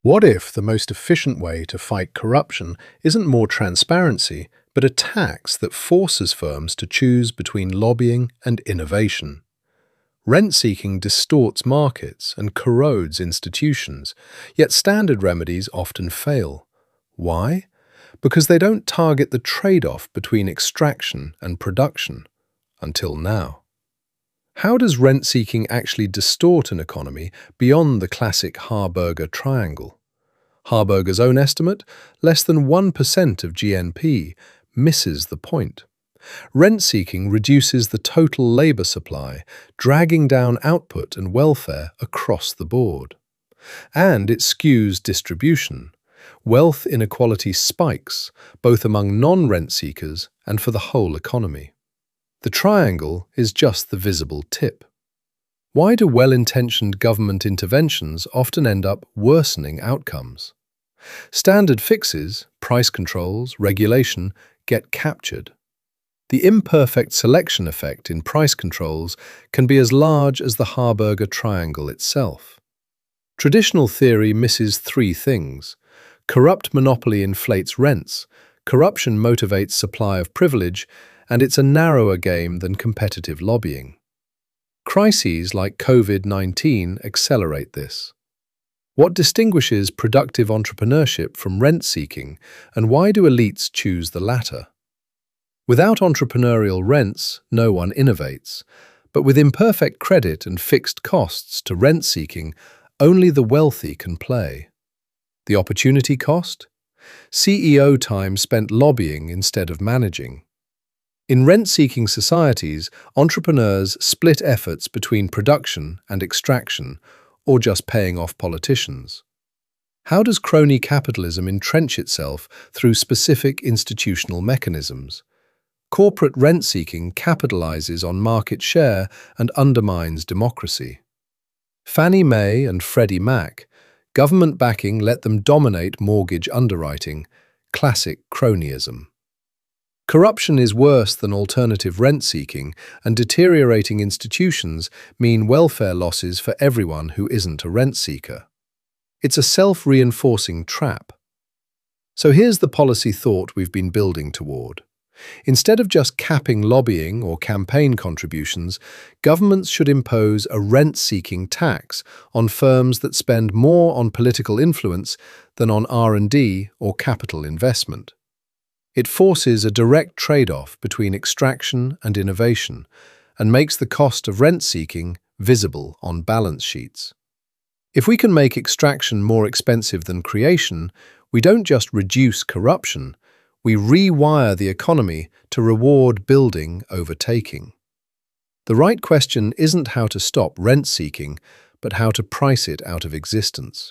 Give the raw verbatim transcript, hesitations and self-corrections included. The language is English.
What if the most efficient way to fight corruption isn't more transparency, but a tax that forces firms to choose between lobbying and innovation? Rent-seeking distorts markets and corrodes institutions, yet standard remedies often fail. Why? Because they don't target the trade-off between extraction and production, until now. How does rent-seeking actually distort an economy beyond the classic Harburger triangle? Harburger's own estimate, less than one percent of G N P, misses the point. Rent-seeking reduces the total labour supply, dragging down output and welfare across the board. And it skews distribution. Wealth inequality spikes, both among non-rent seekers and for the whole economy. The triangle is just the visible tip. Why do well-intentioned government interventions often end up worsening outcomes? Standard fixes, price controls, regulation, get captured. The imperfect selection effect in price controls can be as large as the Harburger triangle itself. Traditional theory misses three things. Corrupt monopoly inflates rents, corruption motivates supply of privilege, and it's a narrower game than competitive lobbying. Crises like COVID nineteen accelerate this. What distinguishes productive entrepreneurship from rent-seeking, and why do elites choose the latter? Without entrepreneurial rents, no one innovates, but with imperfect credit and fixed costs to rent-seeking, only the wealthy can play. The opportunity cost? C E O time spent lobbying instead of managing. In rent-seeking societies, entrepreneurs split efforts between production and extraction, or just paying off politicians. How does crony capitalism entrench itself through specific institutional mechanisms? Corporate rent-seeking capitalizes on market share and undermines democracy. Fannie Mae and Freddie Mac, government backing let them dominate mortgage underwriting, classic cronyism. Corruption is worse than alternative rent-seeking, and deteriorating institutions mean welfare losses for everyone who isn't a rent-seeker. It's a self-reinforcing trap. So here's the policy thought we've been building toward. Instead of just capping lobbying or campaign contributions, governments should impose a rent-seeking tax on firms that spend more on political influence than on R and D or capital investment. It forces a direct trade-off between extraction and innovation and makes the cost of rent-seeking visible on balance sheets. If we can make extraction more expensive than creation, we don't just reduce corruption, we rewire the economy to reward building over taking. The right question isn't how to stop rent-seeking, but how to price it out of existence.